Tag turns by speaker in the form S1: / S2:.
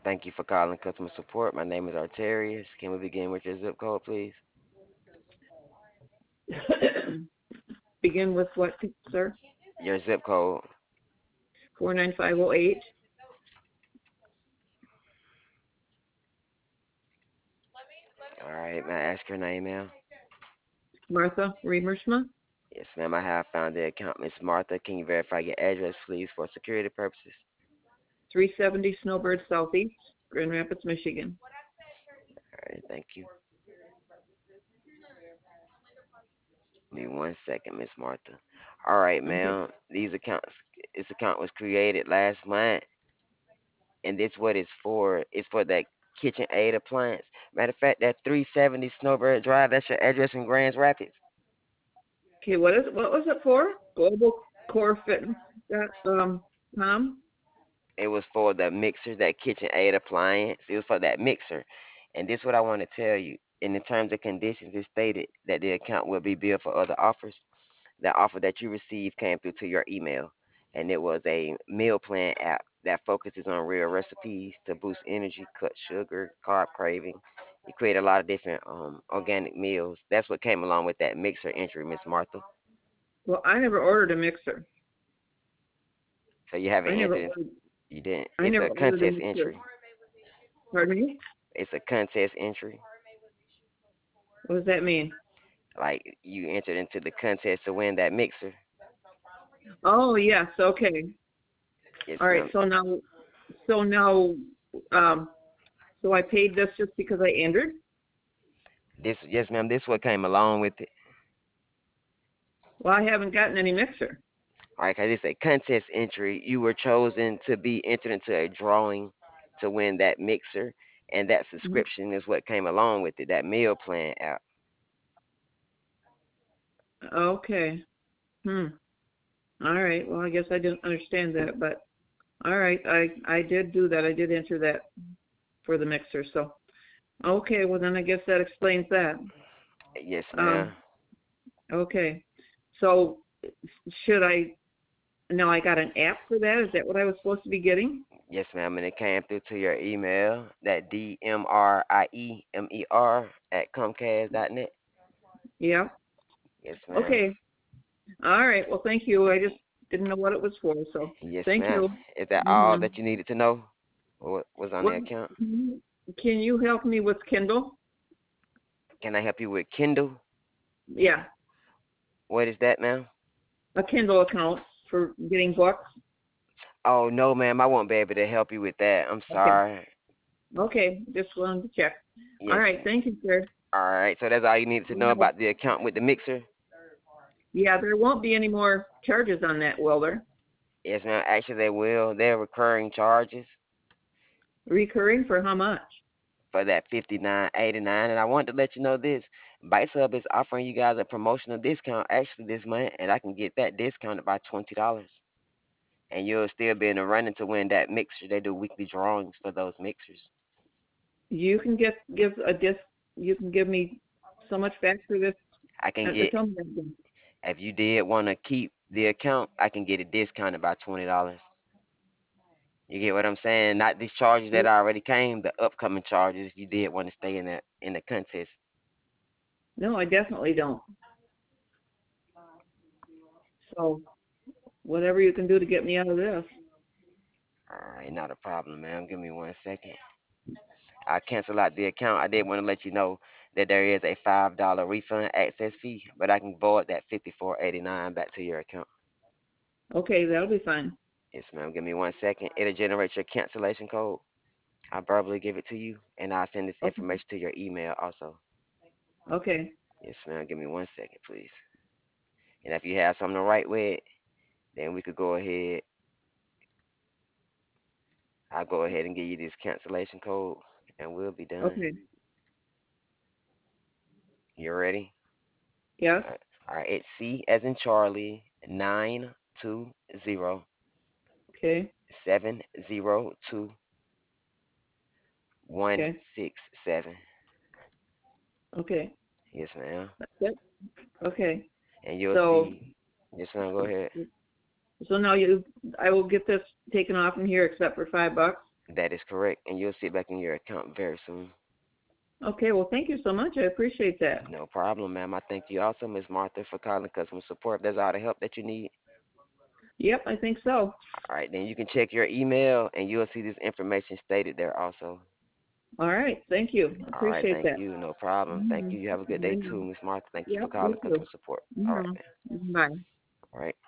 S1: Thank you for calling customer support. My name is Arterius. Can we begin with your zip code, please?
S2: Begin with what, sir?
S1: Your zip code.
S2: 49508.
S1: All right, may I ask your name, ma'am?
S2: Martha Remersma,
S1: Yes, ma'am. I have found the account, Miss Martha. Can you verify your address, please, for security purposes?
S2: 370 Snowbird Southeast, Grand Rapids, Michigan.
S1: All right, thank you. Give me 1 second, Miss Martha. All right,
S2: Okay.
S1: ma'am. This account was created last month, and this what it's for. It's for that kitchen aid appliance. Matter of fact, that 370 Snowbird Drive. That's your address in Grand Rapids.
S2: Okay, what was it for? Global Core Fitness. Tom?
S1: It was for the mixer, that kitchen aid appliance. It was for that mixer. And this is what I want to tell you. In the terms and conditions, it stated that the account will be billed for other offers. The offer that you received came through to your email, and it was a meal plan app that focuses on real recipes to boost energy, cut sugar, carb craving. You create a lot of different organic meals. That's what came along with that mixer entry, Miss Martha.
S2: Well, I never ordered a mixer.
S1: So you haven't
S2: I never
S1: entered.
S2: ordered.
S1: You didn't.
S2: I
S1: It's
S2: never
S1: a
S2: ordered a
S1: contest
S2: mixer.
S1: entry.
S2: Pardon me?
S1: It's a contest entry.
S2: What does that mean?
S1: Like you entered into the contest to win that mixer.
S2: Oh yes, okay.
S1: Yes,
S2: All right.
S1: ma'am.
S2: So now, um, so I paid this just because I entered.
S1: This, yes, ma'am. This what came along with it.
S2: Well, I haven't gotten any mixer.
S1: All right, 'cause it's a contest entry. You were chosen to be entered into a drawing to win that mixer, and that
S2: Mhm.
S1: subscription is what came along with it. That meal plan app.
S2: Okay. Hmm. All right. Well, I guess I didn't understand that, but all right. I did do that. I did enter that for the mixer. So okay. Well, then I guess that explains that.
S1: Yes, ma'am.
S2: Um. Okay. So should I now? I got an app for that. Is that what I was supposed to be getting?
S1: Yes, ma'am. And it came through to your email. That DMRIEMER at Comcast.net.
S2: Yeah.
S1: Yes, ma'am.
S2: Okay. All right. Well, thank you. I just didn't know what it was for. So
S1: Yes,
S2: thank
S1: ma'am.
S2: you.
S1: Is that all
S2: Hmm.
S1: that you needed to know? What was on
S2: What
S1: the account?
S2: can you help me with Kindle?
S1: Can I help you with Kindle?
S2: Yeah,
S1: What is that, ma'am?
S2: a Kindle account for getting books.
S1: Oh no, ma'am. I won't be able to help you with that. I'm
S2: Okay.
S1: sorry.
S2: Okay. Just wanted to check. All
S1: Yes.
S2: right. Thank you, sir.
S1: All right. So that's all you needed to know
S2: Yeah,
S1: about the account with the mixer.
S2: yeah, there won't be any more charges on that, will there?
S1: Yes, ma'am. Actually, they will. They're recurring charges
S2: Recurring for how much?
S1: for that 59.89. And I wanted to let you know this. Bite Hub is offering you guys a promotional discount actually this month, and I can get that discounted by $20. And you'll still be in the running to win that mixer. They do weekly drawings for those mixers.
S2: You can give a disc. You can give me so much back for this.
S1: I can get,
S2: Tell me that again.
S1: if you did want to keep the account, I can get it discounted by $20. You get what I'm saying? Not these charges that already came, the upcoming charges. If you did want to stay in the contest.
S2: No, I definitely don't. So whatever you can do to get me out of this.
S1: All right, not a problem, ma'am. Give me 1 second. I cancel out the account. I did want to let you know that there is a $5 refund access fee, but I can void that 54.89 back to your account.
S2: Okay, that'll be fine.
S1: Yes, ma'am. Give me 1 second. It'll generate your cancellation code. I'll verbally give it to you, and I'll send this
S2: Okay.
S1: information to your email also.
S2: Okay.
S1: Yes, ma'am. Give me 1 second, please. And if you have something to write with, then we could go ahead. I'll go ahead and give you this cancellation code, and we'll be done.
S2: Okay.
S1: You ready?
S2: Yes.
S1: All right. It's C as in Charlie 920
S2: Okay.
S1: 702
S2: Okay.
S1: 167.
S2: Okay.
S1: Yes, ma'am.
S2: That's it. Okay.
S1: And you'll
S2: So
S1: see. Yes, ma'am. Go ahead.
S2: so now I will get this taken off from here except for $5.
S1: That is correct, and you'll see it back in your account very soon.
S2: Okay, well, thank you so much. I appreciate that.
S1: No problem, ma'am. I thank you also, Miss Martha, for calling customer support. That's all the help that you need.
S2: Yep, I think so.
S1: All right, then you can check your email, and you'll see this information stated there also.
S2: All right, thank you. I
S1: All right,
S2: appreciate
S1: thank
S2: that.
S1: you. No problem. Thank
S2: Mm-hmm.
S1: you. You have a good day too, Miss Martha. Thank you for
S2: Yep, you
S1: calling
S2: too.
S1: customer support. All right, man.
S2: Mm-hmm. Bye.
S1: All right.